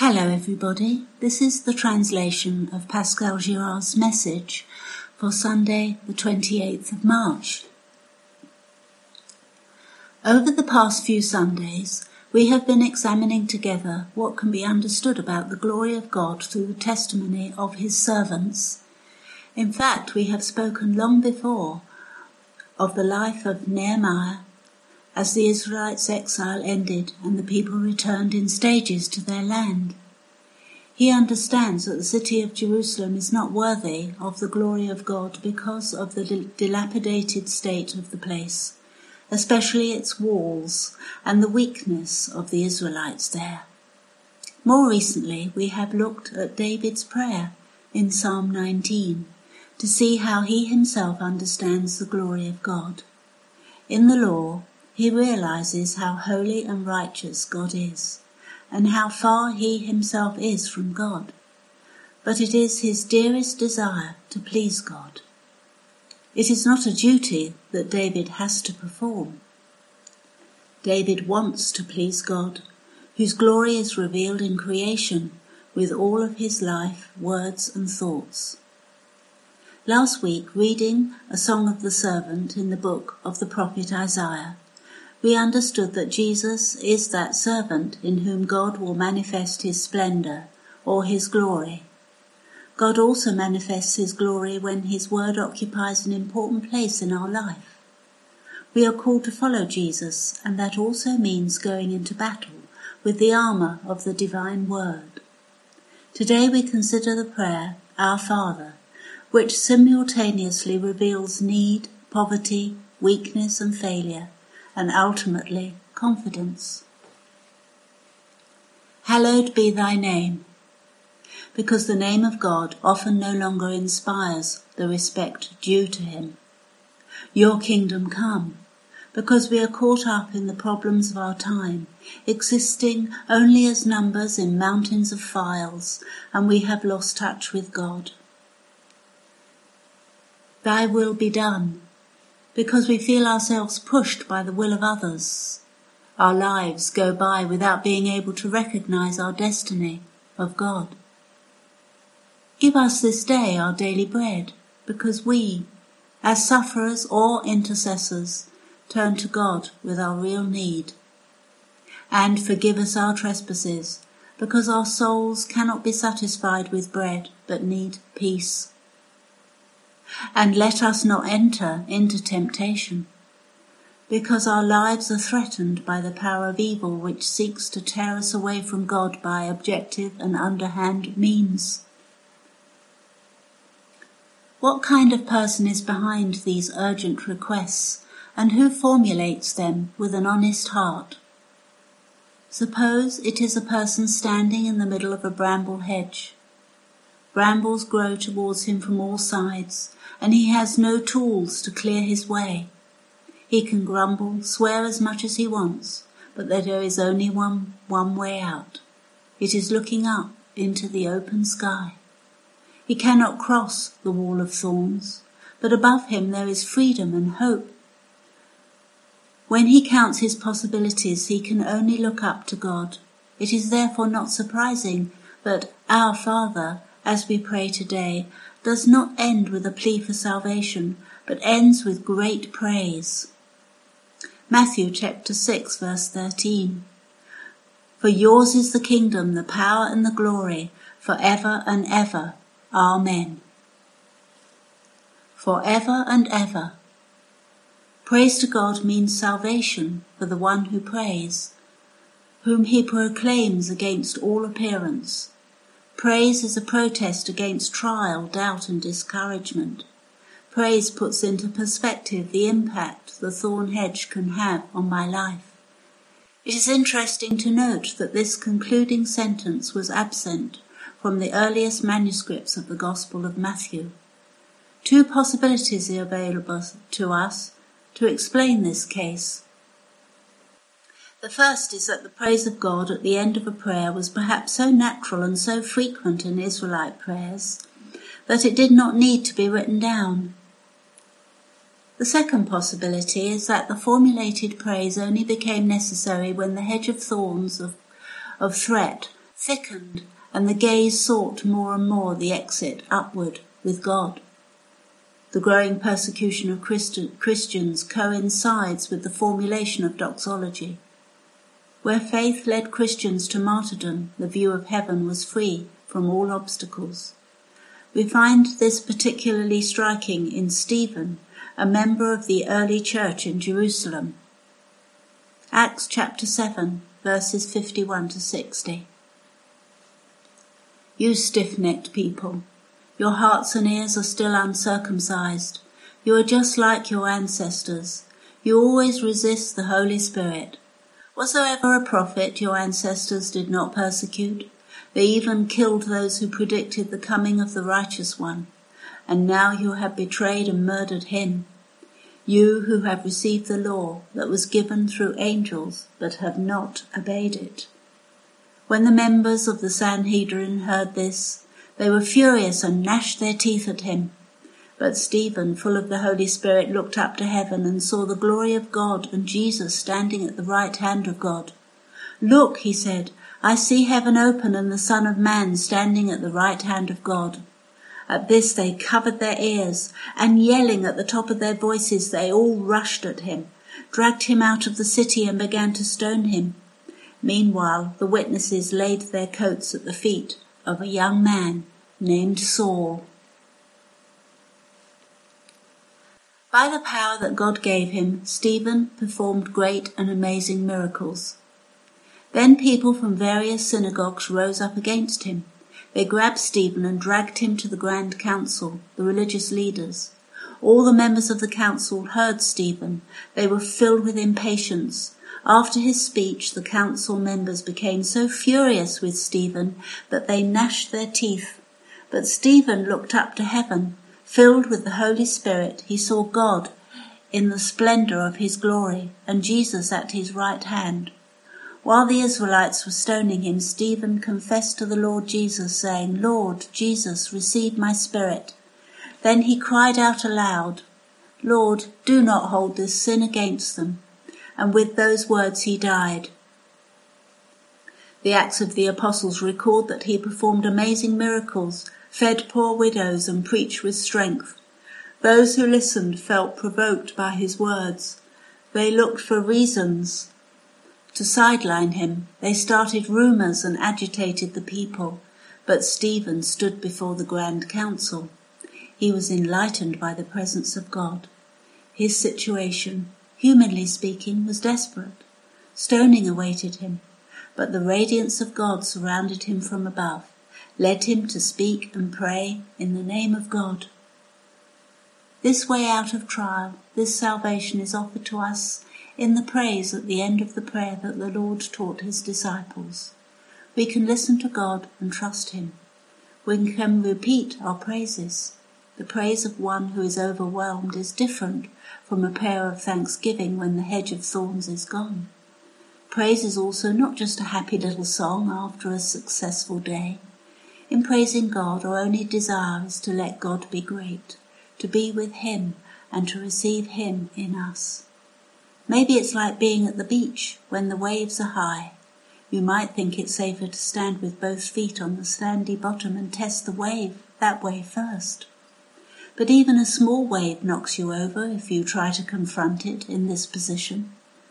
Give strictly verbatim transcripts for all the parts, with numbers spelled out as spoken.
Hello everybody, this is the translation of Pascal Girard's message for Sunday the twenty-eighth of March. Over the past few Sundays, we have been examining together what can be understood about the glory of God through the testimony of his servants. In fact, we have spoken long before of the life of Nehemiah as the Israelites' exile ended and the people returned in stages to their land. He understands that the city of Jerusalem is not worthy of the glory of God because of the dilapidated state of the place, especially its walls and the weakness of the Israelites there. More recently, we have looked at David's prayer in Psalm nineteen to see how he himself understands the glory of God. In the law, he realizes how holy and righteous God is, and how far he himself is from God. But it is his dearest desire to please God. It is not a duty that David has to perform. David wants to please God, whose glory is revealed in creation with all of his life, words and thoughts. Last week, reading a song of the servant in the book of the prophet Isaiah, we understood that Jesus is that servant in whom God will manifest his splendor or his glory. God also manifests his glory when his word occupies an important place in our life. We are called to follow Jesus, and that also means going into battle with the armor of the divine word. Today we consider the prayer, Our Father, which simultaneously reveals need, poverty, weakness and failure, and ultimately confidence. Hallowed be thy name, because the name of God often no longer inspires the respect due to him. Your kingdom come, because we are caught up in the problems of our time, existing only as numbers in mountains of files, and we have lost touch with God. Thy will be done, because we feel ourselves pushed by the will of others. Our lives go by without being able to recognize our destiny of God. Give us this day our daily bread, because we, as sufferers or intercessors, turn to God with our real need. And forgive us our trespasses, because our souls cannot be satisfied with bread, but need peace. And let us not enter into temptation, because our lives are threatened by the power of evil which seeks to tear us away from God by objective and underhand means. What kind of person is behind these urgent requests, and who formulates them with an honest heart? Suppose it is a person standing in the middle of a bramble hedge. Brambles grow towards him from all sides, and he has no tools to clear his way. He can grumble, swear as much as he wants, but there is only one, one way out. It is looking up into the open sky. He cannot cross the wall of thorns, but above him there is freedom and hope. When he counts his possibilities, he can only look up to God. It is therefore not surprising that Our Father, as we pray today, does not end with a plea for salvation, but ends with great praise. Matthew chapter six verse thirteen. For yours is the kingdom, the power and the glory, for ever and ever. Amen. For ever and ever. Praise to God means salvation for the one who prays, whom he proclaims against all appearance. Praise is a protest against trial, doubt and discouragement. Praise puts into perspective the impact the thorn hedge can have on my life. It is interesting to note that this concluding sentence was absent from the earliest manuscripts of the Gospel of Matthew. Two possibilities are available to us to explain this case. The first is that the praise of God at the end of a prayer was perhaps so natural and so frequent in Israelite prayers that it did not need to be written down. The second possibility is that the formulated praise only became necessary when the hedge of thorns of, of threat thickened, and the gaze sought more and more the exit upward with God. The growing persecution of Christians coincides with the formulation of doxology. Where faith led Christians to martyrdom, the view of heaven was free from all obstacles. We find this particularly striking in Stephen, a member of the early church in Jerusalem. Acts chapter seven, verses fifty-one to sixty. You stiff-necked people, your hearts and ears are still uncircumcised. You are just like your ancestors. You always resist the Holy Spirit. Was there ever a prophet your ancestors did not persecute? They even killed those who predicted the coming of the righteous one. And now you have betrayed and murdered him. You who have received the law that was given through angels, but have not obeyed it. When the members of the Sanhedrin heard this, they were furious and gnashed their teeth at him. But Stephen, full of the Holy Spirit, looked up to heaven and saw the glory of God and Jesus standing at the right hand of God. Look, he said, I see heaven open and the Son of Man standing at the right hand of God. At this they covered their ears, and yelling at the top of their voices, they all rushed at him, dragged him out of the city and began to stone him. Meanwhile, the witnesses laid their coats at the feet of a young man named Saul. By the power that God gave him, Stephen performed great and amazing miracles. Then people from various synagogues rose up against him. They grabbed Stephen and dragged him to the Grand Council, the religious leaders. All the members of the council heard Stephen. They were filled with impatience. After his speech, the council members became so furious with Stephen that they gnashed their teeth. But Stephen looked up to heaven. Filled with the Holy Spirit, he saw God in the splendor of his glory and Jesus at his right hand. While the Israelites were stoning him, Stephen confessed to the Lord Jesus, saying, Lord Jesus, receive my spirit. Then he cried out aloud, Lord, do not hold this sin against them. And with those words he died. The Acts of the Apostles record that he performed amazing miracles, fed poor widows and preached with strength. Those who listened felt provoked by his words. They looked for reasons to sideline him. They started rumors and agitated the people. But Stephen stood before the Grand Council. He was enlightened by the presence of God. His situation, humanly speaking, was desperate. Stoning awaited him, but the radiance of God surrounded him from above, led him to speak and pray in the name of God. This way out of trial, this salvation is offered to us in the praise at the end of the prayer that the Lord taught his disciples. We can listen to God and trust him. We can repeat our praises. The praise of one who is overwhelmed is different from a prayer of thanksgiving when the hedge of thorns is gone. Praise is also not just a happy little song after a successful day. In praising God, our only desire is to let God be great, to be with him and to receive him in us. Maybe it's like being at the beach when the waves are high. You might think it's safer to stand with both feet on the sandy bottom and test the wave that way first. But even a small wave knocks you over if you try to confront it in this position.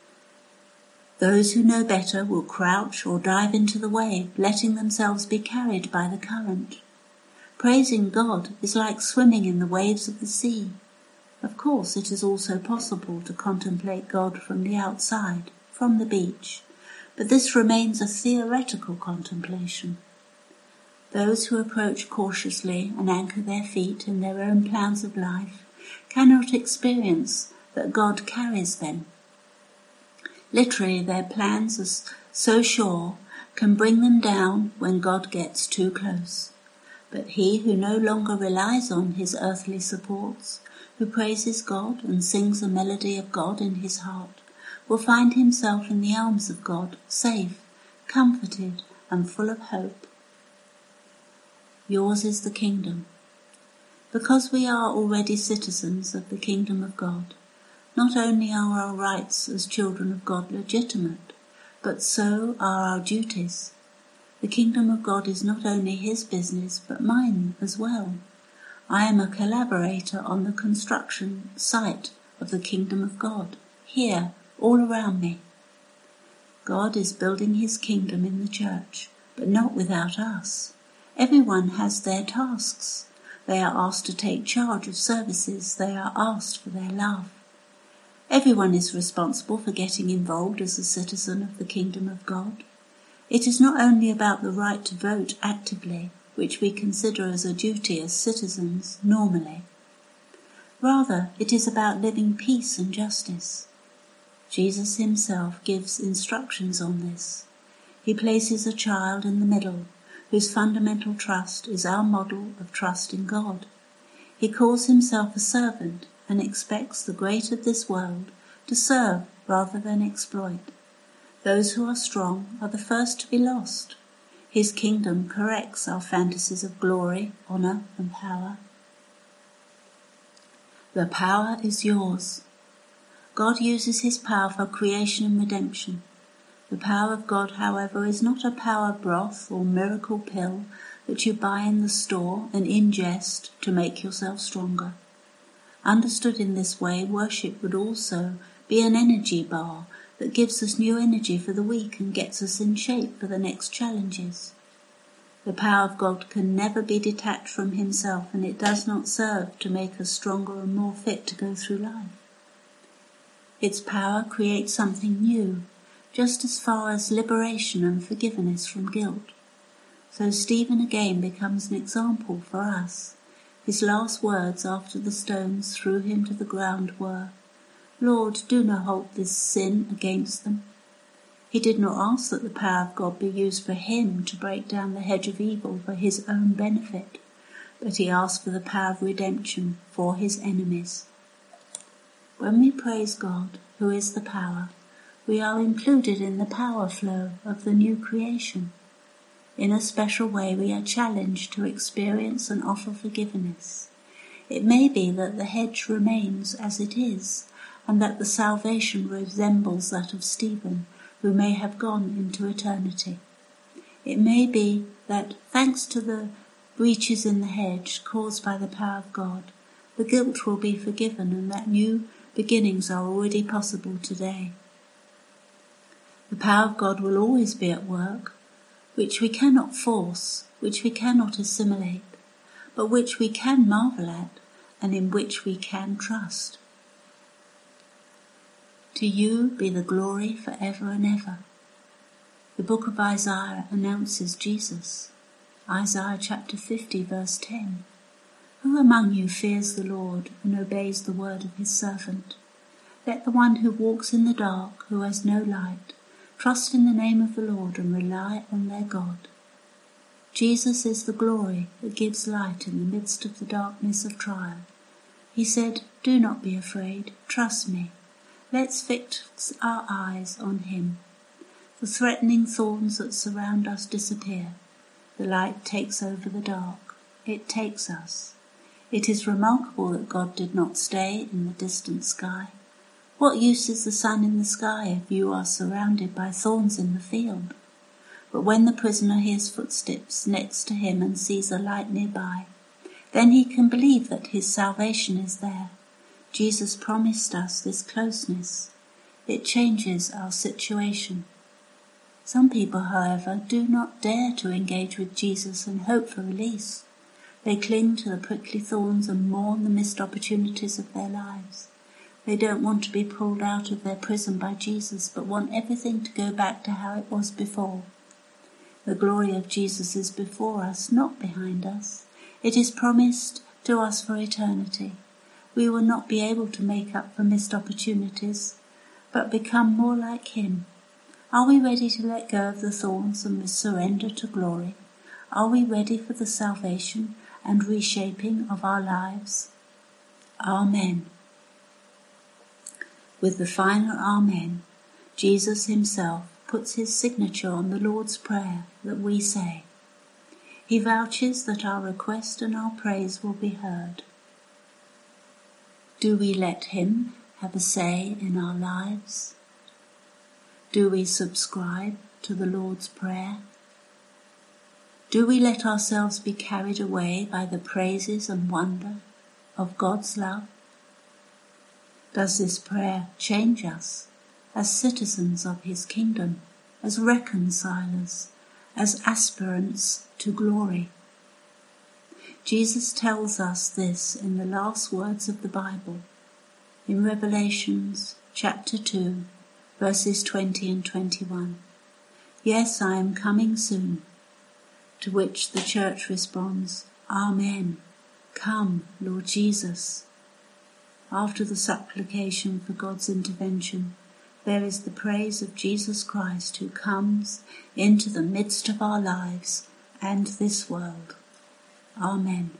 Those who know better will crouch or dive into the wave, letting themselves be carried by the current. Praising God is like swimming in the waves of the sea. Of course, it is also possible to contemplate God from the outside, from the beach, but this remains a theoretical contemplation. Those who approach cautiously and anchor their feet in their own plans of life cannot experience that God carries them. Literally, their plans are so sure can bring them down when God gets too close. But he who no longer relies on his earthly supports, who praises God and sings a melody of God in his heart, will find himself in the arms of God, safe, comforted, and full of hope. Yours is the kingdom. Because we are already citizens of the kingdom of God, not only are our rights as children of God legitimate, but so are our duties. The kingdom of God is not only his business, but mine as well. I am a collaborator on the construction site of the kingdom of God, here, all around me. God is building his kingdom in the church, but not without us. Everyone has their tasks. They are asked to take charge of services. They are asked for their love. Everyone is responsible for getting involved as a citizen of the kingdom of God. It is not only about the right to vote actively, which we consider as a duty as citizens normally. Rather, it is about living peace and justice. Jesus himself gives instructions on this. He places a child in the middle, whose fundamental trust is our model of trust in God. He calls himself a servant and expects the great of this world to serve rather than exploit. Those who are strong are the first to be lost. His kingdom corrects our fantasies of glory, honor, and power. The power is yours. God uses his power for creation and redemption. The power of God, however, is not a power broth or miracle pill that you buy in the store and ingest to make yourself stronger. Understood in this way, worship would also be an energy bar that gives us new energy for the week and gets us in shape for the next challenges. The power of God can never be detached from himself, and it does not serve to make us stronger and more fit to go through life. Its power creates something new, just as far as liberation and forgiveness from guilt. So Stephen again becomes an example for us. His last words after the stones threw him to the ground were, "Lord, do not hold this sin against them." He did not ask that the power of God be used for him to break down the hedge of evil for his own benefit, but he asked for the power of redemption for his enemies. When we praise God, who is the power, we are included in the power flow of the new creation. In a special way, we are challenged to experience and offer forgiveness. It may be that the hedge remains as it is, and that the salvation resembles that of Stephen, who may have gone into eternity. It may be that, thanks to the breaches in the hedge caused by the power of God, the guilt will be forgiven and that new beginnings are already possible today. The power of God will always be at work, which we cannot force, which we cannot assimilate, but which we can marvel at and in which we can trust. To you be the glory forever and ever. The book of Isaiah announces Jesus. Isaiah chapter fifty verse ten. Who among you fears the Lord and obeys the word of his servant? Let the one who walks in the dark, who has no light, trust in the name of the Lord and rely on their God. Jesus is the glory that gives light in the midst of the darkness of trial. He said, "Do not be afraid, trust me. Let's fix our eyes on him." The threatening thorns that surround us disappear. The light takes over the dark. It takes us. It is remarkable that God did not stay in the distant sky. What use is the sun in the sky if you are surrounded by thorns in the field? But when the prisoner hears footsteps next to him and sees a light nearby, then he can believe that his salvation is there. Jesus promised us this closeness. It changes our situation. Some people, however, do not dare to engage with Jesus and hope for release. They cling to the prickly thorns and mourn the missed opportunities of their lives. They don't want to be pulled out of their prison by Jesus, but want everything to go back to how it was before. The glory of Jesus is before us, not behind us. It is promised to us for eternity. We will not be able to make up for missed opportunities, but become more like him. Are we ready to let go of the thorns and surrender to glory? Are we ready for the salvation and reshaping of our lives? Amen. With the final Amen, Jesus himself puts his signature on the Lord's Prayer that we say. He vouches that our request and our praise will be heard. Do we let him have a say in our lives? Do we subscribe to the Lord's Prayer? Do we let ourselves be carried away by the praises and wonder of God's love? Does this prayer change us as citizens of his kingdom, as reconcilers, as aspirants to glory? Jesus tells us this in the last words of the Bible, in Revelations chapter two, verses twenty and twenty-one. Yes, I am coming soon. To which the church responds, Amen. Come, Lord Jesus. After the supplication for God's intervention, there is the praise of Jesus Christ who comes into the midst of our lives and this world. Amen.